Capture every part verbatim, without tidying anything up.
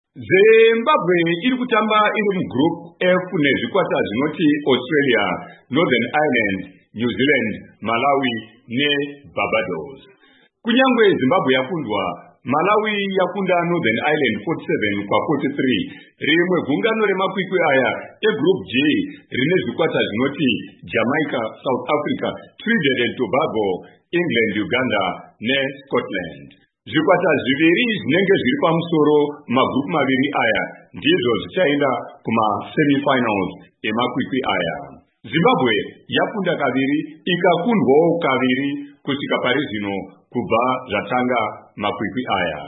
Zimbabwe iri kutamba iri mugroup F nezvikwata zvinoti Australia, Northern Ireland, New Zealand, Malawi neBarbados. Kunyangwe Zimbabwe yakundwa, Malawi yakunda Northern Ireland forty-seven kwa forty-three. Rimwe gungano remakwikwi aya egroup G rine zvikwata zvinoti Jamaica, South Africa, Trinidad and Tobago, England, Uganda neScotland. Zvikwata zviviri zvinenge zviri pamusoro magroup maviri aya ndizvo zvichaenda kuma semi-finals emakwikwi aya. Zimbabwe yakunda kaviri ikakundwawo kaviri kusvika pari zvino kubva zvatanga makwikwi aya.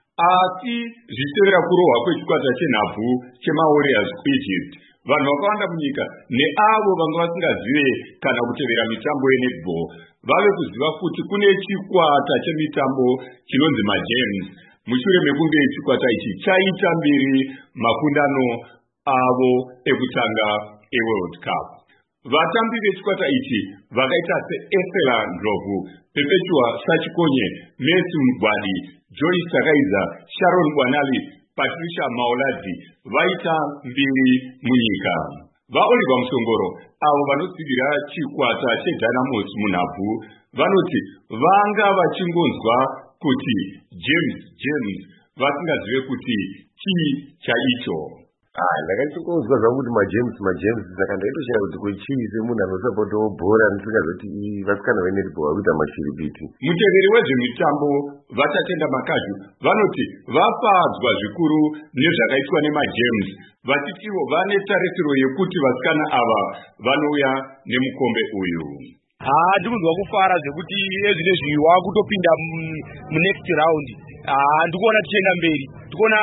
Asi zvichitevera kurohwa kwechikwata chenhabvu chemaWarriors kuEgypt, vanhu vakawanda munyika neavo vanga vasingazive kana kutevera mitambo yenetball vave kuziva kuti kune chikwata chemitambo chinonzi maGames mushure mekunge chikwata ichi chaita mbiri makundano avo ekutanga eWorld Cup. Vatambi vechikwata ichi vakaita seEstella Ndlovu, Perpetua Sachikonye, Messi Mugwadi, Joyce Takaiza, Sharon Bwanali, Patricia Maoladi vaita mbiri munyika. VaOliver Musongoro avo vanotsigirira chikwata cheDynamos munhabvu vanoti vanga vachingonzwa kuti James James vasingazive kuti chii chaicho. Ah, ndakachingozwa zvangu kuti maJames maJames saka ndaitoshaya kuti kuchiise munhu anosapotawo bhora ndisikazoti vasikana venetball vakuita mashiripiti. Muteveri wezvemitambo Vatatenda Makaju vanoti vafadzwa zvikuru nezvakaitwa nemaJames vachiti ivo vane tarisiro yekuti vasikana ava vanouya nemukombe uyu. Ah, ndikunzwa kufara zvekuti ezvine zviwa kutopinda munext round. Ah, ndikuona tichienda mberi, tikuona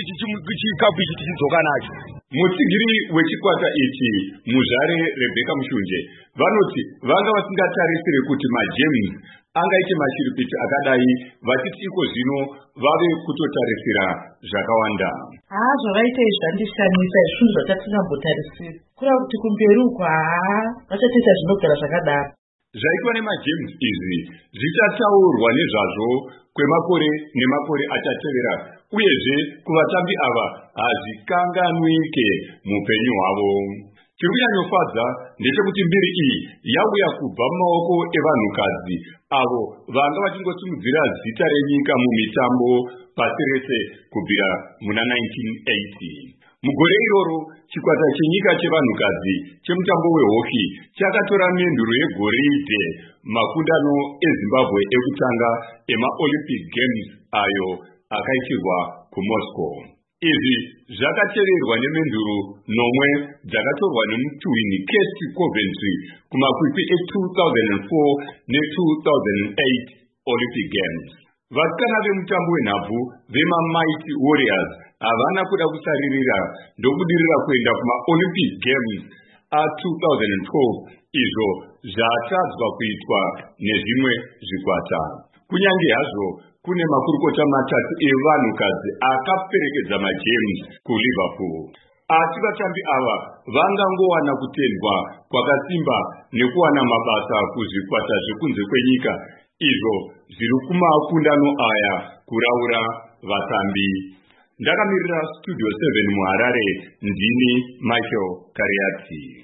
chikapu ichi tichidzoka nacho. Mutsigiri wechikwata ichi Muzvare Rebecca Mushunje vanoti vanga vasingatarisire kuti maJames angaite mashiripiti akadai vachiti iko zvino vave kutotarisira zvakawanda. Ah, zvavaita zvandishamisa zvinhu zvatatingambotarisira. Kureva kuti kumberi uko haa vachatoita zvinogara zvakadaro. Zvaitwa nemaJames izvi zvichataurwa nezvazvo kwemakore nemakore achatevera, uyezve kuvatambi ava hazvikanganwike mupenyu hwavo. Chiri kunyanyofadza ndechekuti mbiri iyi yauya kubva mumaoko evanhukadzi avo vanga vachingosimudzira zita renyika mumitambo pasi rese kubvira muna nineteen eighty. Mugore iroro chikwata chenyika chevanhukadzi chemutambo wehoki chakatora menduro yegoridhe makundano eZimbabwe ekutanga emaOlympic Games ayo akaitirwa kuMoscow. Izvi zvakateverwa nemenduro nomwe dzakatorwa nemutwini Kirsty Coventry kumakwikwi e-two thousand four ne-two thousand eight Olympic Games. Vasikana vemutambo wenhabvu vemaMighty Warriors havana kuda kusaririra ndokudirira kuenda kumaOlympic Games a-two thousand twelve izvo zvatadzwa kuitwa nezvimwe zvikwata. Kunyange hazvo kune makurukota matatu evanhukadzi akaperekedza maJames kuLiverpool. Asi vatambi ava vangangowana kutendwa kwakasimba nekuwana mabasa kuzvikwata zvekunze kwenyika, izvo zviri kumakundano aya kuraura vatambi. Ndakamirira Studio seven muHarare, ndini Michael Kariati.